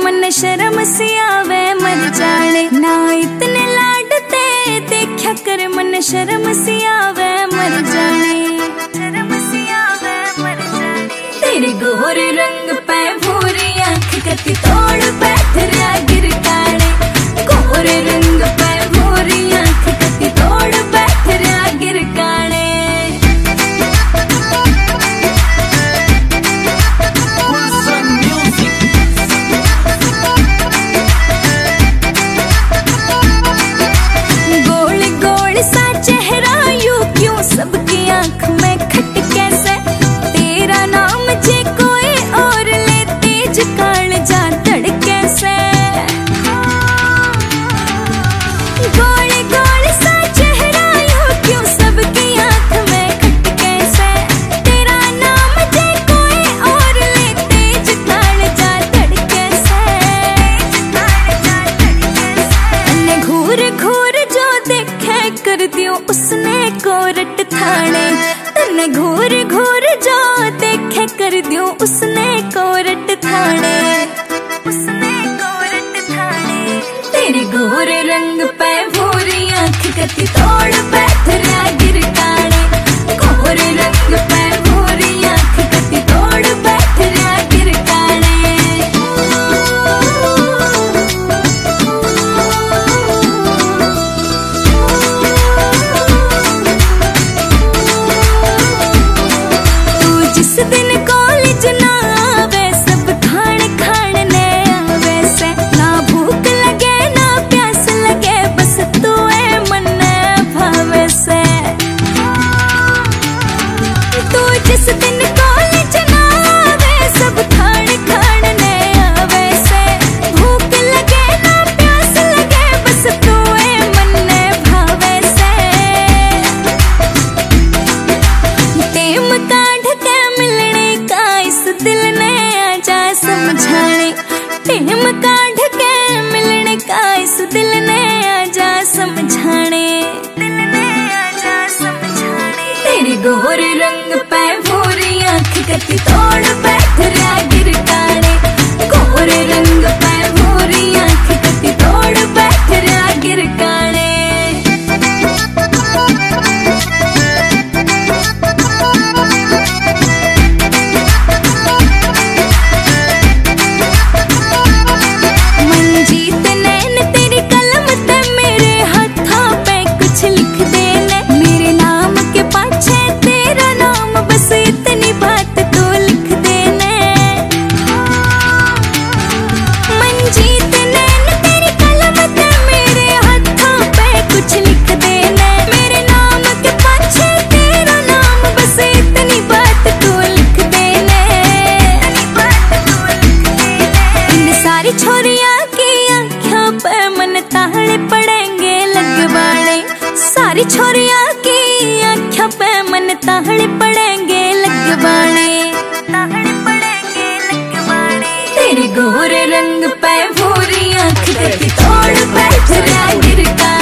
मन शर्म सी आवे मर जाने ना इतने लाडते देखा कर मन शर्म सी आवे मर जाने शर्म सी आवे मर जाने तेरे गोरे रंग पे भूरी आँख कती तोड़ बैठ रहा गिर काने गोरे रंग पे भूरी आँख कती तोड़ बैठ रहा गिर काने सबकी आंख में खट कैसे तेरा नाम जे कोई और ले तेज काल जा धड़ कैसे गोल गोल सा चेहरा यूं क्यों सबकी आंख में खट कैसे तेरा नाम जे कोई और ले तेज काल जा धड़ कैसे अन्ने घूर घूर जो देखे कर दियो उसने कोरट थाने तन्ने घूर घूर जो देखे कर दियो उसने कोरट थाने तेरे गोरे रंग पे भूरी आँख कती तोड़ बैठ रहा गिर काने गोरे रंग पे भूरी आँख कती तोड़ बैठ रहा गिर काने जिस दिन कॉलेज ना आवे सब खान खाने आवे से ना भूख लगे ना प्यास लगे बस तू है मन भावे से तू जिस दिन कॉलेज ना आवे सब खान खाने आवे से भूख लगे ना प्यास लगे बस तू है मन भावे से टेम काढ़ के मिलने का इस दिल ने आजा समझाने टेम काढ़ के मिलने का इस दिल ने आजा समझाने तेरे गोरे रंग पे भूरी आँख कती तोड़ बैठ रहा गिर काने गोरे रंग पे भूरी आँख कती तोड़ बैठ रहा गिर काने मंजीत नैन तेरी कलम ते मेरे हाथों पे कुछ लिख देने मेरे नाम के पाछे तेरा नाम बस इतनी बात तो लिख देने मंजीत नैन तेरी कलम ते मेरे हाथों पे कुछ लिख देने मेरे नाम के पाछे तेरा नाम बस इतनी बात तो लिख देने इन सारी छोरियां की आँखों पे मन ताले पड़ेंगे लगवाने सारी छोरियां की आँखों पे मन ताले पड़ेंगे लगवाने तेरे गोरे रंग पे भूरी आँख कती तोड़ बैठ रहा गिर काने